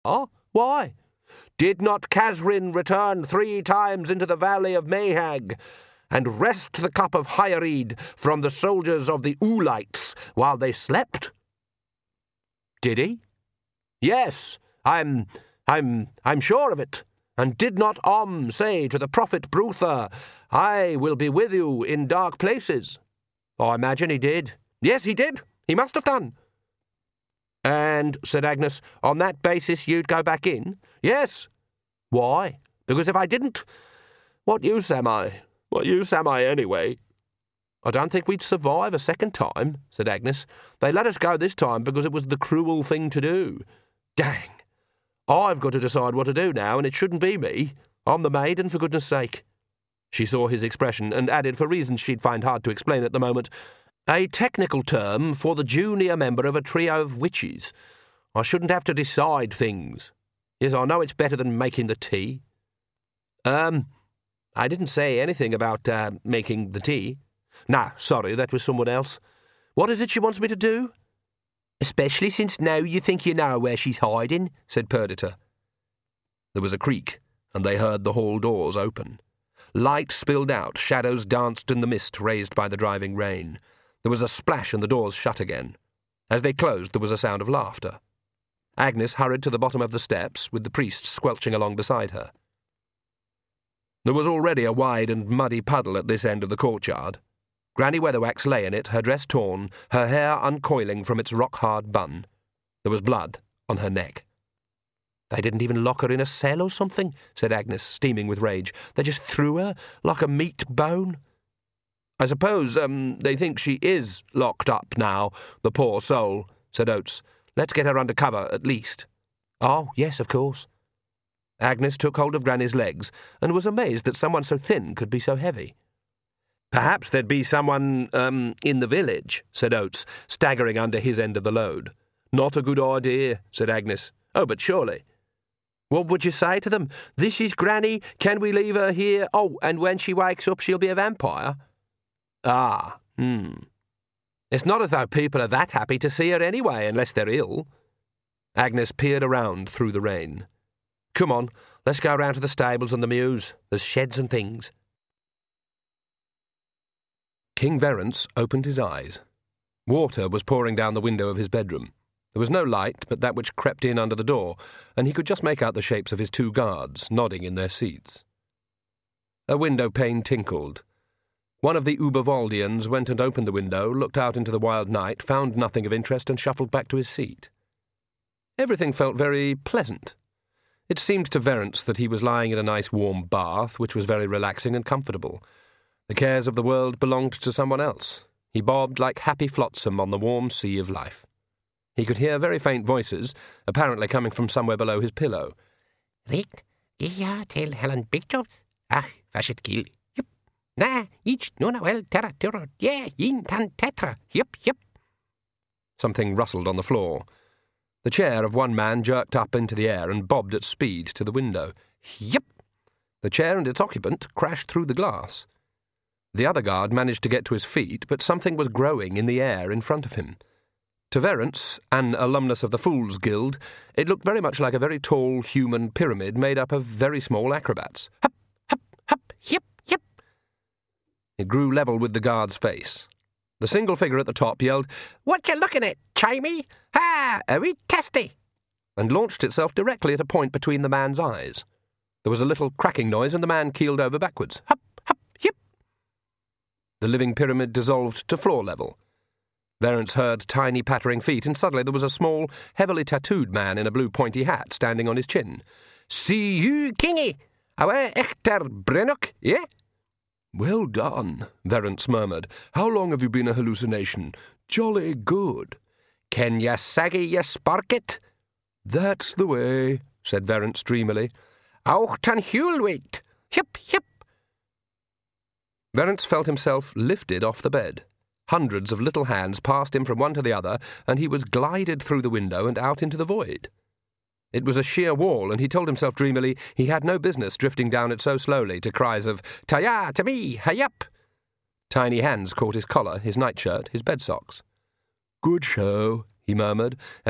Ah, why? Did not Casrin return 3 times into the valley of Mahag, and wrest the cup of Hyarid from the soldiers of the Ulites while they slept? Did he? Yes, I'm sure of it. And did not say to the prophet Brutha, I will be with you in dark places? I imagine he did. Yes, he did. He must have done. And, said Agnes, on that basis you'd go back in? Yes. Why? Because if I didn't, what use am I? What use am I anyway? I don't think we'd survive a second time, said Agnes. They let us go this time because it was the cruel thing to do. Dang. I've got to decide what to do now, and it shouldn't be me. I'm the maiden, for goodness sake. She saw his expression and added, for reasons she'd find hard to explain at the moment, a technical term for the junior member of a trio of witches. I shouldn't have to decide things. Yes, I know it's better than making the tea. I didn't say anything about making the tea. Nah, sorry, that was someone else. What is it she wants me to do? Especially since now you think you know where she's hiding, said Perdita. There was a creak, and they heard the hall doors open. Light spilled out, shadows danced in the mist raised by the driving rain. There was a splash and the doors shut again. As they closed, there was a sound of laughter. Agnes hurried to the bottom of the steps, with the priest squelching along beside her. There was already a wide and muddy puddle at this end of the courtyard. Granny Weatherwax lay in it, her dress torn, her hair uncoiling from its rock-hard bun. There was blood on her neck. They didn't even lock her in a cell or something, said Agnes, steaming with rage. They just threw her like a meat bone. I suppose, they think she is locked up now, the poor soul, said Oates. Let's get her under cover, at least. Oh, yes, of course. Agnes took hold of Granny's legs and was amazed that someone so thin could be so heavy. Perhaps there'd be someone, in the village, said Oates, staggering under his end of the load. Not a good idea, said Agnes. Oh, but surely. What would you say to them? This is Granny, can we leave her here? Oh, and when she wakes up she'll be a vampire? It's not as though people are that happy to see her anyway, unless they're ill. Agnes peered around through the rain. Come on, let's go round to the stables and the mews. There's sheds and things. King Verence opened his eyes. Water was pouring down the window of his bedroom. There was no light but that which crept in under the door, and he could just make out the shapes of his 2 guards, nodding in their seats. A window pane tinkled. One of the Ubervaldians went and opened the window, looked out into the wild night, found nothing of interest, and shuffled back to his seat. Everything felt very pleasant. It seemed to Verence that he was lying in a nice warm bath, which was very relaxing and comfortable. The cares of the world belonged to someone else. He bobbed like happy flotsam on the warm sea of life. He could hear very faint voices, apparently coming from somewhere below his pillow. Richt, ja til Helen Bigtops. Ach, was het kiel. Yup. Na, ich nuna wel terra terror. Yeah, yin tan tetra. Yup. Something rustled on the floor. The chair of one man jerked up into the air and bobbed at speed to the window. Yep! The chair and its occupant crashed through the glass. The other guard managed to get to his feet, but something was growing in the air in front of him. To Verence, an alumnus of the Fool's Guild, it looked very much like a very tall human pyramid made up of very small acrobats. Hup, hup, hup, yip. It grew level with the guard's face. The single figure at the top yelled, "What you looking at, Chamey? Ha! Are we testy?" and launched itself directly at a point between the man's eyes. There was a little cracking noise and the man keeled over backwards. Hup, hup, yip. The living pyramid dissolved to floor level. Verence heard tiny pattering feet, and suddenly there was a small, heavily tattooed man in a blue pointy hat standing on his chin. "See you, Kingy! Our echter Brennock, yeah?" "Well done," Verence murmured. "How long have you been a hallucination? Jolly good." "Can ye saggy ye spark it?" "That's the way," said Verence dreamily. "Auch tan Hulwit! Hip, hip!" Verence felt himself lifted off the bed. Hundreds of little hands passed him from one to the other, and he was glided through the window and out into the void. It was a sheer wall, and he told himself dreamily he had no business drifting down it so slowly to cries of "Ta-ya, to me, hay-up!" Tiny hands caught his collar, his nightshirt, his bed socks. "Good show," he murmured,